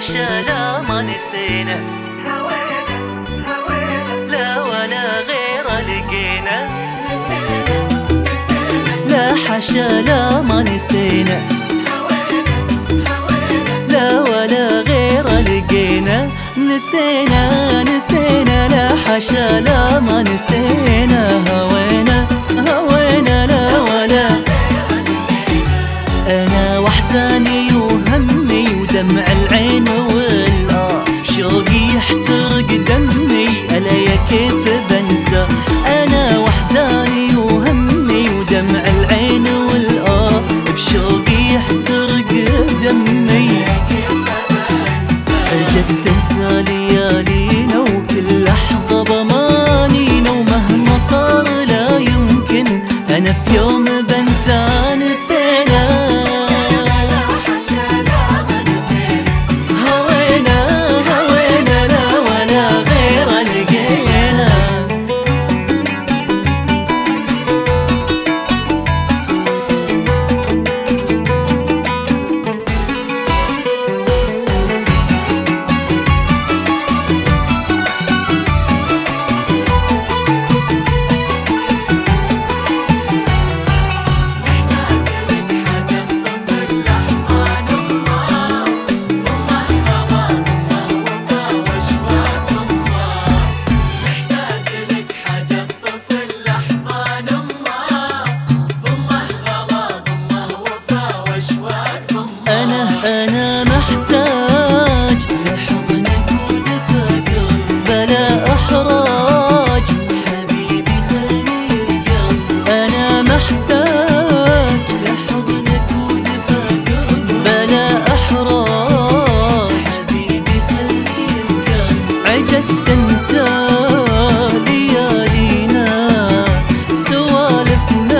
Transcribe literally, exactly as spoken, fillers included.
حاشا لا ما نسينا، لا ولا غير لقينا. لا حاشا لا ما نسينا، لا ولا غير لقينا. نسينا نسينا لا حاشا لا ما نسينا. هوينا هوينا لا ولا. أنا وأحزاني وهمي ودمع العين والآه بشوقي يحترق دمي، ألا يا كيف بنسى. أنا وأحزاني وهمي ودمع العين والآه بشوقي يحترق دمي. عجزت انسى ليالينا وكل لحظة بمانينا، ومهما صار لا يمكن أنا في يوم بنسى. نسينا هوينا هوينا لا ولا غير لقينا. أنا محتاج لحضنك ودفى قلب، بلا إحراج حبيبي خلي القلب. أنا محتاج لحضنك ودفى قلب، بلا إحراج حبيبي خلي القلب. عجزت أنسى ليالينا سوالفنا